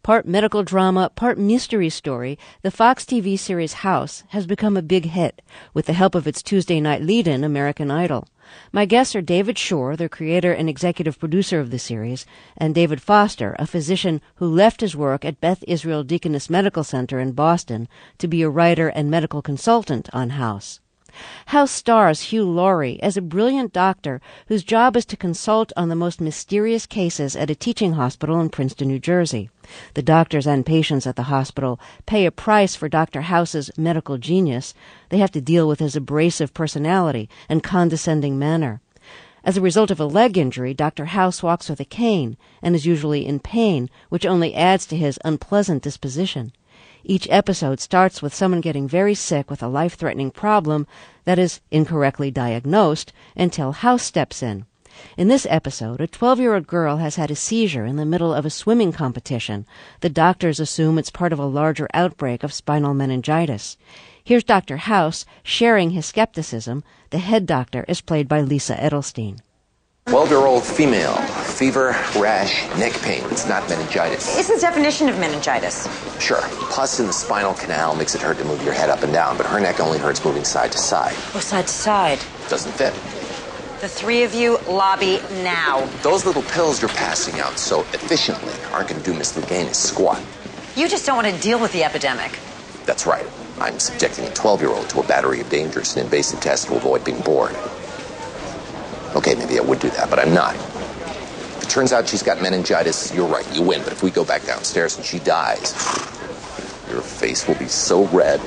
Part medical drama, part mystery story, the Fox TV series House has become a big hit with the help of its Tuesday night lead-in, American Idol. My guests are David Shore, the creator and executive producer of the series, and David Foster, a physician who left his work at Beth Israel Deaconess Medical Center in Boston to be a writer and medical consultant on House. House stars Hugh Laurie as a brilliant doctor whose job is to consult on the most mysterious cases at a teaching hospital in Princeton, New Jersey. The doctors and patients at the hospital pay a price for Dr. House's medical genius. They have to deal with his abrasive personality and condescending manner. As a result of a leg injury, Dr. House walks with a cane and is usually in pain, which only adds to his unpleasant disposition. Each episode starts with someone getting very sick with a life-threatening problem that is incorrectly diagnosed until House steps in. In this episode, a 12-year-old girl has had a seizure in the middle of a swimming competition. The doctors assume it's part of a larger outbreak of spinal meningitis. Here's Dr. House sharing his skepticism. The head doctor is played by Lisa Edelstein. 12-year-old female, fever, rash, neck pain. It's not meningitis. It's the definition of meningitis. Sure. Pus in the spinal canal makes it hurt to move your head up and down, but her neck only hurts moving side to side. Oh, side to side. Doesn't fit. The three of you lobby now. Those little pills you're passing out so efficiently aren't going to do Miss Luganis squat. You just don't want to deal with the epidemic. That's right. I'm subjecting a 12-year-old to a battery of dangerous and invasive tests to avoid being bored. Okay, maybe I would do that, but I'm not. If it turns out she's got meningitis, you're right, you win. But if we go back downstairs and she dies, your face will be so red.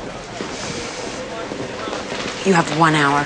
You have 1 hour.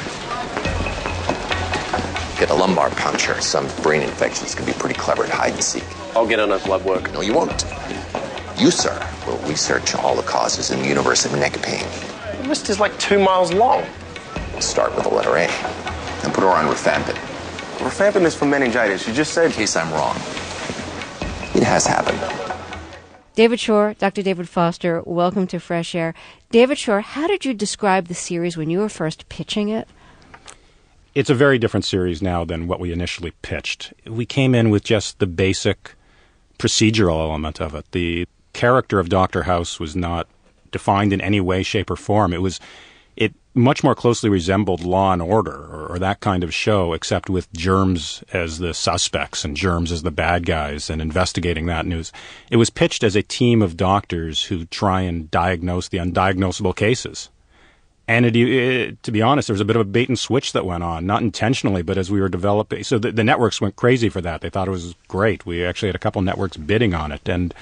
Get a lumbar puncture. Some brain infections can be pretty clever at hide and seek. I'll get on a blood work. No, you won't. You, sir, will research all the causes in the universe of neck pain. The list is like 2 miles long. We'll start with the letter A and put her on rifampin. Rifampin is for meningitis. You just said... In case I'm wrong. It has happened. David Shore, Dr. David Foster, welcome to Fresh Air. David Shore, how did you describe the series when you were first pitching it? It's a very different series now than what we initially pitched. We came in with just the basic procedural element of it. The character of Dr. House was not defined in any way, shape, or form. It much more closely resembled Law and Order or that kind of show, except with germs as the suspects and germs as the bad guys and investigating that news. It was pitched as a team of doctors who try and diagnose the undiagnosable cases. And to be honest, there was a bit of a bait and switch that went on, not intentionally, but as we were developing. So the networks went crazy for that. They thought it was great. We actually had a couple networks bidding on it. And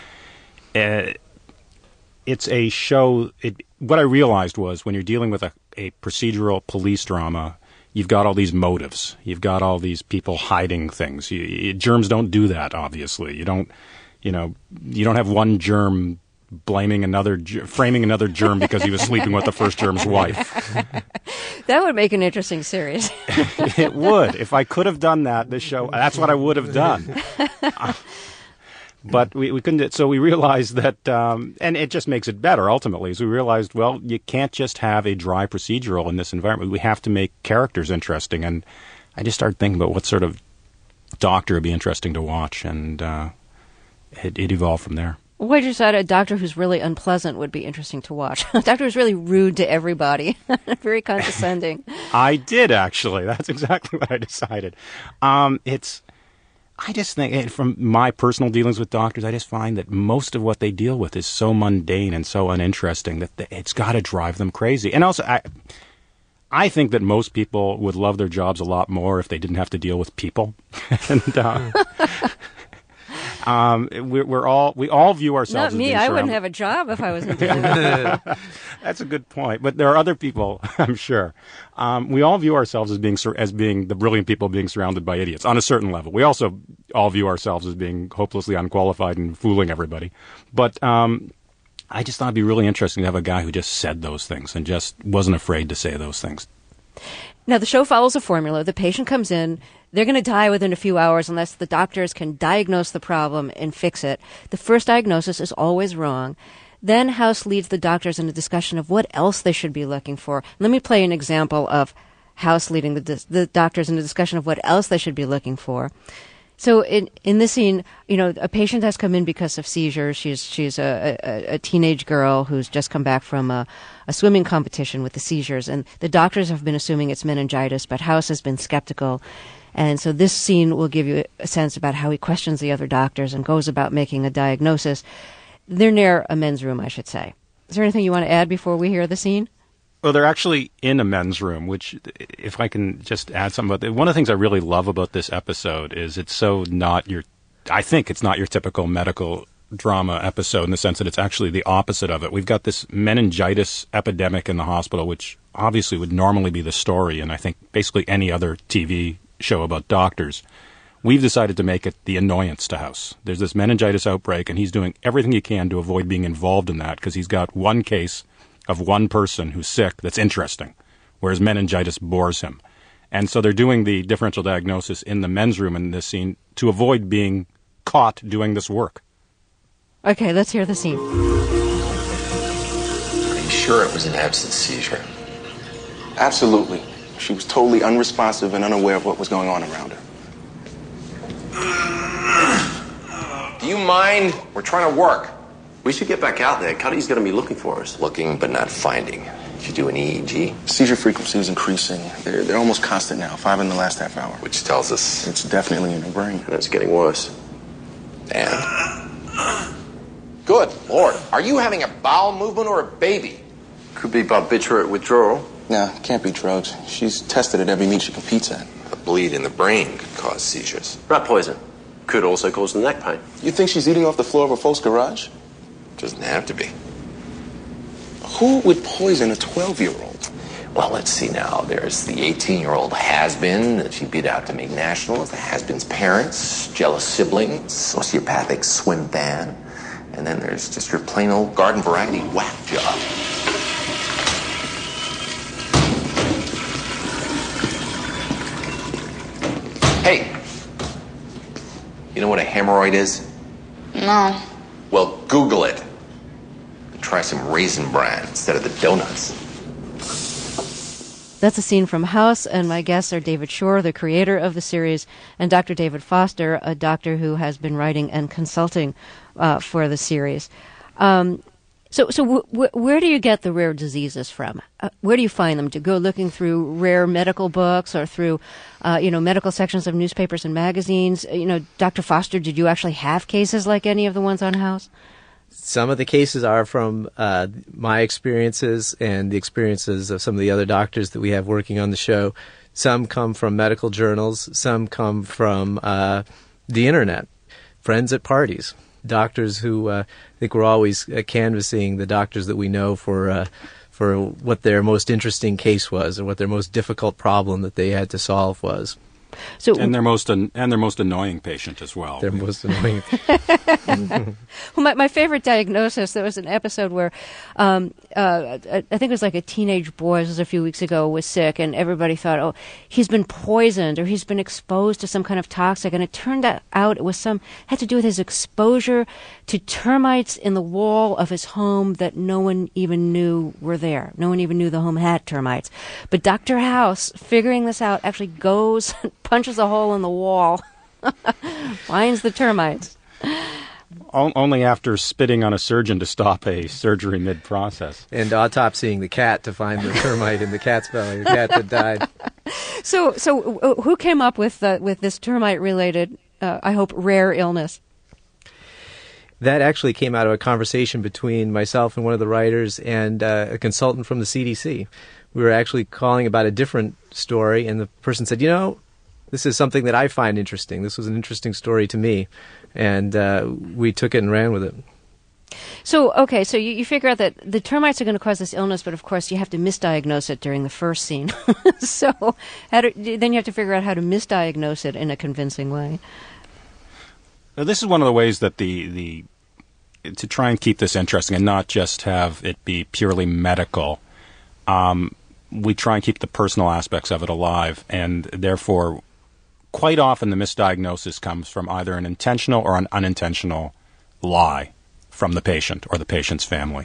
it's a show. What I realized was when you're dealing with a procedural police drama, you've got all these motives. You've got all these people hiding things. Germs don't do that, obviously. You don't have one germ framing another germ because he was sleeping with the first germ's wife. That would make an interesting series. It would. If I could have done that, this show, that's what I would have done. But we couldn't do it. So we realized that, and it just makes it better ultimately, is we realized, well, you can't just have a dry procedural in this environment. We have to make characters interesting. And I just started thinking about what sort of doctor would be interesting to watch, and it evolved from there. Why did you decide a doctor who's really unpleasant would be interesting to watch? A doctor who's really rude to everybody, very condescending. I did, actually. That's exactly what I decided. I just think, from my personal dealings with doctors, I just find that most of what they deal with is so mundane and so uninteresting that it's got to drive them crazy. And also, I think that most people would love their jobs a lot more if they didn't have to deal with people. And we all view ourselves Not as me. being I surrounded. wouldn't have a job if I wasn't doing that. That's a good point. But there are other people, I'm sure. We all view ourselves as being the brilliant people being surrounded by idiots on a certain level. We also all view ourselves as being hopelessly unqualified and fooling everybody. But I just thought it'd be really interesting to have a guy who just said those things and just wasn't afraid to say those things. Now, the show follows a formula. The patient comes in. They're going to die within a few hours unless the doctors can diagnose the problem and fix it. The first diagnosis is always wrong. Then House leads the doctors in a discussion of what else they should be looking for. Let me play an example of House leading the doctors in a discussion of what else they should be looking for. So in this scene, a patient has come in because of seizures. She's a teenage girl who's just come back from a swimming competition with the seizures, and the doctors have been assuming it's meningitis, but House has been skeptical. And so this scene will give you a sense about how he questions the other doctors and goes about making a diagnosis. They're near a men's room, I should say. Is there anything you want to add before we hear the scene? Well, they're actually in a men's room, which, if I can just add something about that, one of the things I really love about this episode is it's so not I think it's not your typical medical drama episode in the sense that it's actually the opposite of it. We've got this meningitis epidemic in the hospital, which obviously would normally be the story, and I think basically any other TV show about doctors. We've decided to make it the annoyance to House. There's this meningitis outbreak, and he's doing everything he can to avoid being involved in that because he's got one case of one person who's sick that's interesting, whereas meningitis bores him. And so they're doing the differential diagnosis in the men's room in this scene to avoid being caught doing this work. Okay, let's hear the scene. Are you sure it was an absence seizure? Absolutely. She was totally unresponsive and unaware of what was going on around her. Do you mind? We're trying to work. We should get back out there. Cuddy's going to be looking for us. Looking but not finding. Did you do an EEG? Seizure frequency is increasing. They're almost constant now, 5 in the last half hour. Which tells us... It's definitely in her brain. And it's getting worse. And? Good Lord. Are you having a bowel movement or a baby? Could be barbiturate withdrawal. No, can't be drugs. She's tested at every meet she competes at. A bleed in the brain could cause seizures. Rat poison. Could also cause the neck pain. You think she's eating off the floor of her folks' garage? Doesn't have to be. Who would poison a 12-year-old? Well, let's see now. There's the 18-year-old has-been that she beat out to make nationals, the has-been's parents, jealous siblings, sociopathic swim fan, and then there's just your plain old garden variety whack job. Hey, you know what a hemorrhoid is? No. Well, Google it. Try some Raisin Bran instead of the donuts. That's a scene from House, and my guests are David Shore, the creator of the series, and Dr. David Foster, a doctor who has been writing and consulting for the series. So where do you get the rare diseases from? Where do you find them? Do you go looking through rare medical books or through, medical sections of newspapers and magazines? Dr. Foster, did you actually have cases like any of the ones on House? Some of the cases are from my experiences and the experiences of some of the other doctors that we have working on the show. Some come from medical journals. Some come from the internet, friends at parties, doctors who I think we're always canvassing the doctors that we know for what their most interesting case was or what their most difficult problem that they had to solve was. So, and their most annoying patient as well. Their most annoying. Well, my favorite diagnosis. There was an episode where I think it was like a teenage boy. This was a few weeks ago. Was sick, and everybody thought, "Oh, he's been poisoned or he's been exposed to some kind of toxic." And it turned out it was had to do with his exposure to termites in the wall of his home that no one even knew were there. No one even knew the home had termites. But Dr. House, figuring this out, actually goes. Punches a hole in the wall, finds the termites. Only after spitting on a surgeon to stop a surgery mid-process. And autopsying the cat to find the termite in the cat's belly, the cat that died. So who came up with this termite-related, I hope, rare illness? That actually came out of a conversation between myself and one of the writers and a consultant from the CDC. We were actually calling about a different story, and the person said, this is something that I find interesting. This was an interesting story to me, and we took it and ran with it. So, okay, so you figure out that the termites are going to cause this illness, but of course you have to misdiagnose it during the first scene. So then you have to figure out how to misdiagnose it in a convincing way. Now, this is one of the ways that to try and keep this interesting and not just have it be purely medical, we try and keep the personal aspects of it alive, and therefore quite often the misdiagnosis comes from either an intentional or an unintentional lie from the patient or the patient's family.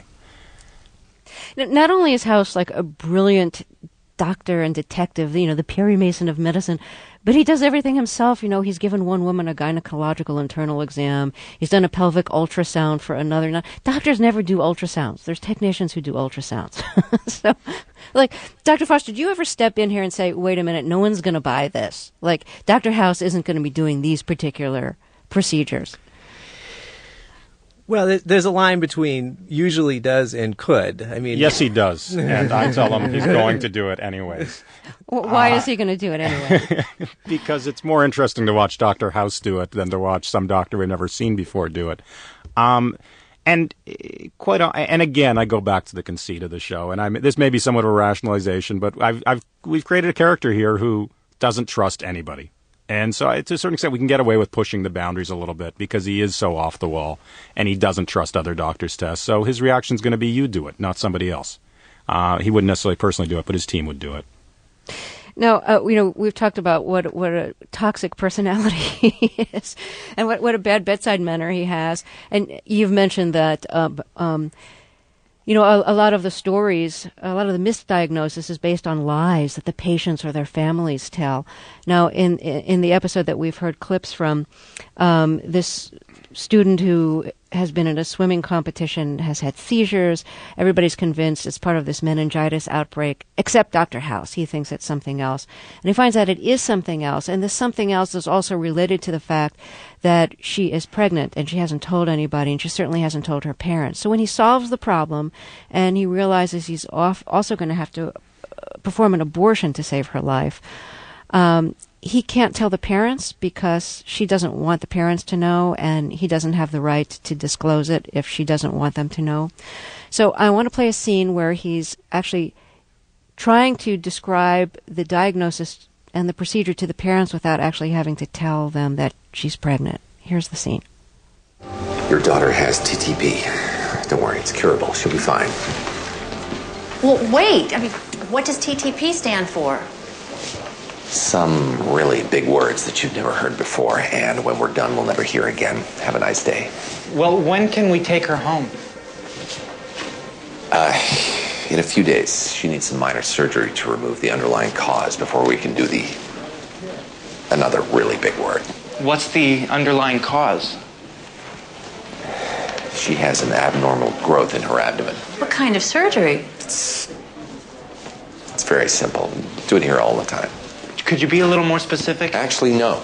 Not only is House like a brilliant doctor and detective, the Perry Mason of medicine, But he does everything himself. He's given one woman a gynecological internal exam. He's done a pelvic ultrasound for another. Doctors never do ultrasounds. There's technicians who do ultrasounds. So, Dr. Foster, do you ever step in here and say, wait a minute, no one's going to buy this? Dr. House isn't going to be doing these particular procedures. Well, there's a line between usually does and could. Yes, he does. And I tell him he's going to do it anyways. Why is he going to do it anyway? Because it's more interesting to watch Dr. House do it than to watch some doctor we've never seen before do it. And again, I go back to the conceit of the show, and this may be somewhat of a rationalization, but we've created a character here who doesn't trust anybody. And so to a certain extent, we can get away with pushing the boundaries a little bit because he is so off the wall and he doesn't trust other doctors' tests. So his reaction is going to be, you do it, not somebody else. He wouldn't necessarily personally do it, but his team would do it. Now, we've talked about what a toxic personality he is and what a bad bedside manner he has. And you've mentioned that a lot of the stories, a lot of the misdiagnosis is based on lies that the patients or their families tell. Now, in the episode that we've heard clips from, this student who has been in a swimming competition has had seizures. Everybody's convinced it's part of this meningitis outbreak, except Dr. House. He thinks it's something else. And he finds out it is something else. And this something else is also related to the fact that she is pregnant and she hasn't told anybody, and she certainly hasn't told her parents. So when he solves the problem and he realizes he's also going to have to perform an abortion to save her life, he can't tell the parents because she doesn't want the parents to know, and he doesn't have the right to disclose it if she doesn't want them to know. So I want to play a scene where he's actually trying to describe the diagnosis and the procedure to the parents without actually having to tell them that she's pregnant. Here's the scene. Your daughter has TTP. Don't worry, it's curable. She'll be fine. Well, wait. What does TTP stand for? Some really big words that you've never heard before, and when we're done, we'll never hear again. Have a nice day. Well, when can we take her home? In a few days. She needs some minor surgery to remove the underlying cause before we can do another really big word. What's the underlying cause? She has an abnormal growth in her abdomen. What kind of surgery? It's very simple. Do it here all the time. Could you be a little more specific? Actually, no.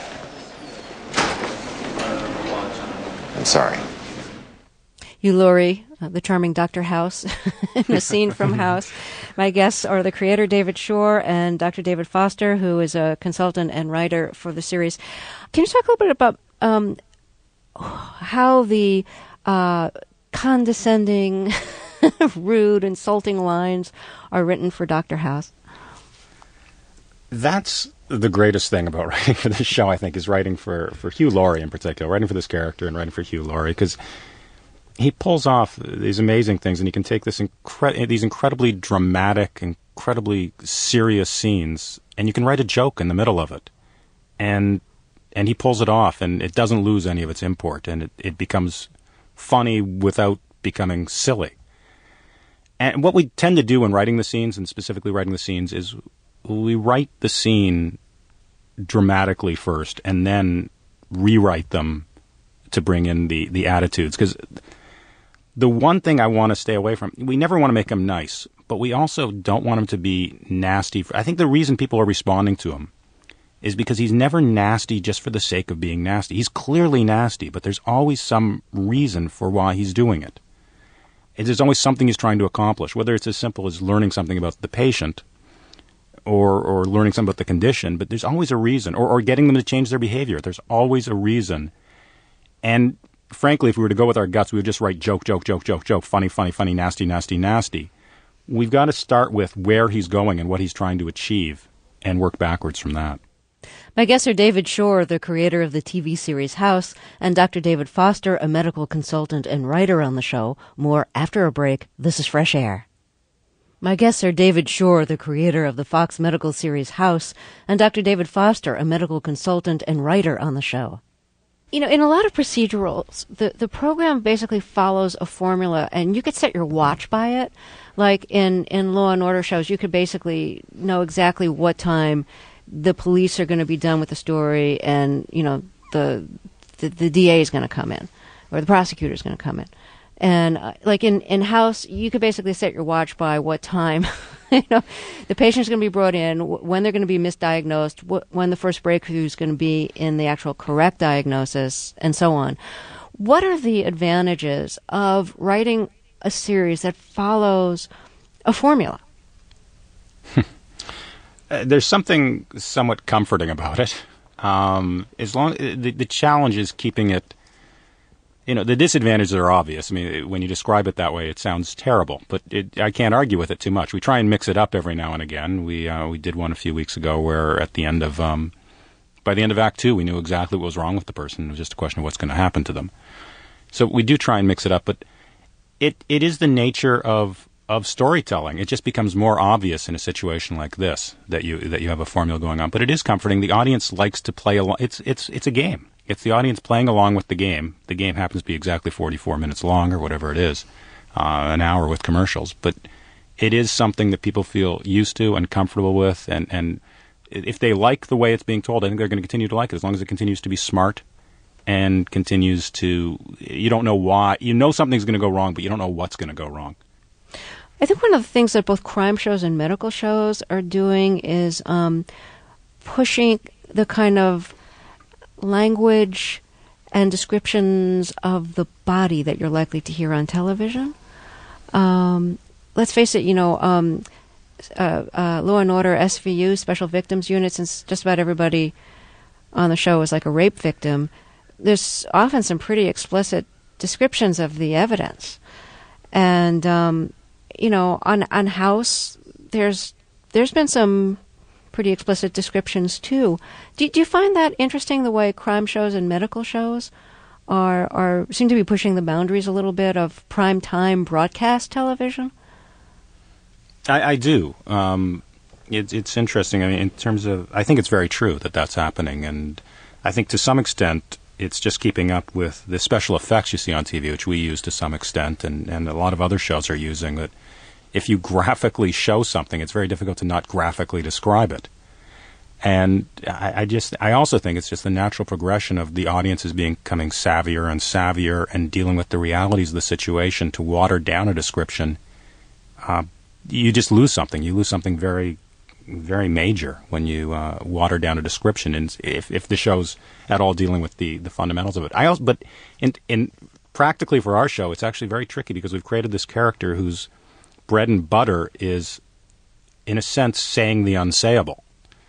I'm sorry. Hugh Laurie, the charming Dr. House, in a scene from House. My guests are the creator, David Shore, and Dr. David Foster, who is a consultant and writer for the series. Can you talk a little bit about how the condescending, rude, insulting lines are written for Dr. House? That's the greatest thing about writing for this show, I think, is writing for Hugh Laurie in particular, writing for this character and writing for Hugh Laurie, because he pulls off these amazing things, and he can take these incredibly dramatic, incredibly serious scenes, and you can write a joke in the middle of it. And he pulls it off, and it doesn't lose any of its import, and it becomes funny without becoming silly. And what we tend to do when writing the scenes, and specifically writing the scenes, is we write the scene dramatically first and then rewrite them to bring in the attitudes. Because the one thing I want to stay away from, we never want to make him nice, but we also don't want him to be nasty. I think the reason people are responding to him is because he's never nasty just for the sake of being nasty. He's clearly nasty, but there's always some reason for why he's doing it. There's always something he's trying to accomplish, whether it's as simple as learning something about the patient or learning something about the condition, but there's always a reason, or getting them to change their behavior. There's always a reason. And frankly, if we were to go with our guts, we would just write joke, joke, joke, joke, joke, funny, funny, funny, nasty, nasty, nasty. We've got to start with where he's going and what he's trying to achieve and work backwards from that. My guests are David Shore, the creator of the TV series House, and Dr. David Foster, a medical consultant and writer on the show. More after a break. This is Fresh Air. My guests are David Shore, the creator of the Fox medical series House, and Dr. David Foster, a medical consultant and writer on the show. In a lot of procedurals, the program basically follows a formula, and you could set your watch by it. Like in Law and Order shows, you could basically know exactly what time the police are going to be done with the story, and the DA is going to come in, or the prosecutor is going to come in. And like in House, you could basically set your watch by what time the patient's going to be brought in, when they're going to be misdiagnosed, when the first breakthrough is going to be in the actual correct diagnosis, and so on. What are the advantages of writing a series that follows a formula? There's something somewhat comforting about it. As long the challenge is keeping it. The disadvantages are obvious. I mean, when you describe it that way, it sounds terrible, but I can't argue with it too much. We try and mix it up every now and again. We did one a few weeks ago where at the end of, by the end of Act 2, we knew exactly what was wrong with the person. It was just a question of what's going to happen to them. So we do try and mix it up, but it is the nature of storytelling. It just becomes more obvious in a situation like this that you have a formula going on. But it is comforting. The audience likes to play along. It's a game. It's the audience playing along with the game. The game happens to be exactly 44 minutes long or whatever it is, an hour with commercials. But it is something that people feel used to and comfortable with. And if they like the way it's being told, I think they're going to continue to like it as long as it continues to be smart and continues to, you don't know why. You know something's going to go wrong, but you don't know what's going to go wrong. I think one of the things that both crime shows and medical shows are doing is pushing the kind of language and descriptions of the body that you're likely to hear on television. Let's face it, Law and Order, SVU, Special Victims Unit, since just about everybody on the show is like a rape victim, there's often some pretty explicit descriptions of the evidence. And, on House, there's been some pretty explicit descriptions too. Do you find that interesting, the way crime shows and medical shows are seem to be pushing the boundaries a little bit of prime time broadcast television? I do. It's interesting. I mean, in terms of, I think it's very true that that's happening, and I think to some extent it's just keeping up with the special effects you see on TV, which we use to some extent, and a lot of other shows are using that. If you graphically show something, it's very difficult to not graphically describe it. And I also think it's just the natural progression of the audiences becoming savvier and savvier and dealing with the realities of the situation. To water down a description, you just lose something. You lose something very, very major when you water down a description. And if the show's at all dealing with the fundamentals of it, but in practically for our show, it's actually very tricky because we've created this character whose bread and butter is, in a sense, saying the unsayable.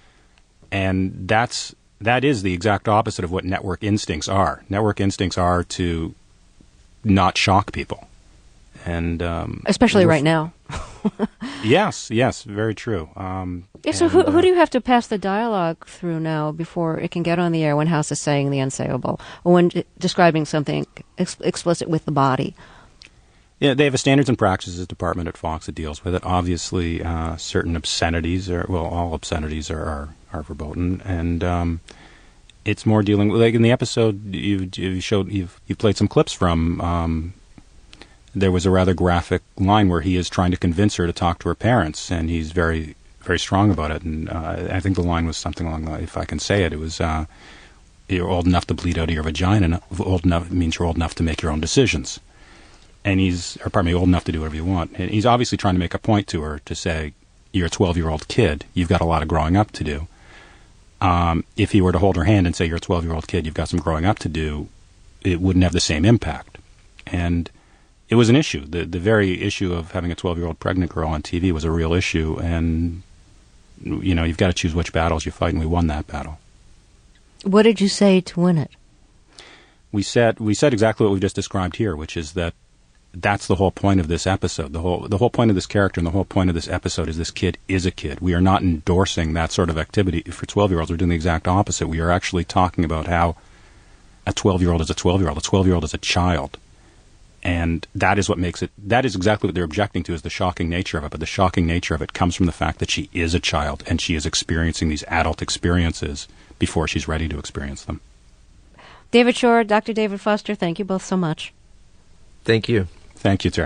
And that is the exact opposite of what network instincts are. Network instincts are to not shock people. And especially right now. Yes, very true. So who do you have to pass the dialogue through now before it can get on the air when House is saying the unsayable, or when describing something explicit with the body? Yeah, they have a standards and practices department at Fox that deals with it. Obviously, certain obscenities all obscenities are verboten, and it's more dealing with, like in the episode you've played some clips from. There was a rather graphic line where he is trying to convince her to talk to her parents, and he's very, very strong about it. And I think the line was something along the, if I can say it, it was, "You're old enough to bleed out of your vagina. Old enough means you're old enough to make your own decisions." And old enough to do whatever you want. And he's obviously trying to make a point to her to say, "You're a 12-year-old kid. You've got a lot of growing up to do." If he were to hold her hand and say, "You're a 12-year-old kid. You've got some growing up to do," it wouldn't have the same impact. And it was an issue. The very issue of having a 12-year-old pregnant girl on TV was a real issue. And, you've got to choose which battles you fight, and we won that battle. What did you say to win it? We said exactly what we've just described here, which is that's the whole point of this episode. The whole point of this character and the whole point of this episode is this kid is a kid. We are not endorsing that sort of activity for 12-year-olds. We're doing the exact opposite. We are actually talking about how a 12-year-old is a 12-year-old. A 12-year-old is a child. And that is what makes it, that is exactly what they're objecting to, is the shocking nature of it. But the shocking nature of it comes from the fact that she is a child and she is experiencing these adult experiences before she's ready to experience them. David Shore, Dr. David Foster, thank you both so much. Thank you. Thank you, Terry.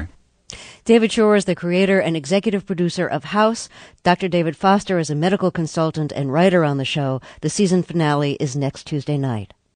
David Shore is the creator and executive producer of House. Dr. David Foster is a medical consultant and writer on the show. The season finale is next Tuesday night.